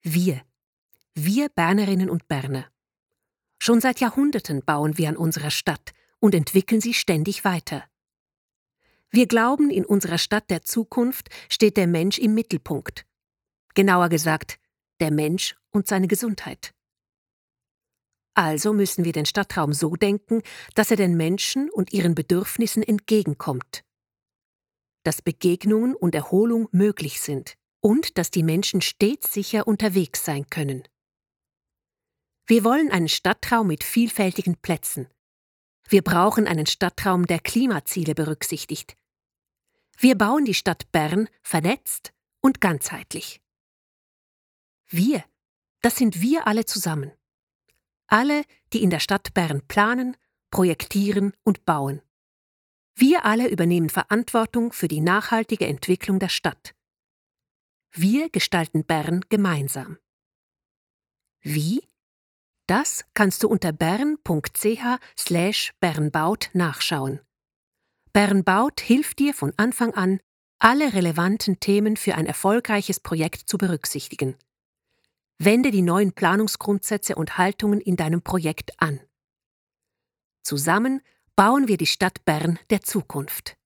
Wir. Wir Bernerinnen und Berner. Schon seit Jahrhunderten bauen wir an unserer Stadt und entwickeln sie ständig weiter. Wir glauben, in unserer Stadt der Zukunft steht der Mensch im Mittelpunkt. Genauer gesagt, der Mensch und seine Gesundheit. Also müssen wir den Stadtraum so denken, dass er den Menschen und ihren Bedürfnissen entgegenkommt. Dass Begegnungen und Erholung möglich sind und dass die Menschen stets sicher unterwegs sein können. Wir wollen einen Stadtraum mit vielfältigen Plätzen. Wir brauchen einen Stadtraum, der Klimaziele berücksichtigt. Wir bauen die Stadt Bern vernetzt und ganzheitlich. Wir, das sind wir alle zusammen. Alle, die in der Stadt Bern planen, projektieren und bauen. Wir alle übernehmen Verantwortung für die nachhaltige Entwicklung der Stadt. Wir gestalten Bern gemeinsam. Wie? Das kannst du unter bern.ch/bernbaut nachschauen. Bernbaut hilft dir von Anfang an, alle relevanten Themen für ein erfolgreiches Projekt zu berücksichtigen. Wende die neuen Planungsgrundsätze und Haltungen in deinem Projekt an. Zusammen bauen wir die Stadt Bern der Zukunft.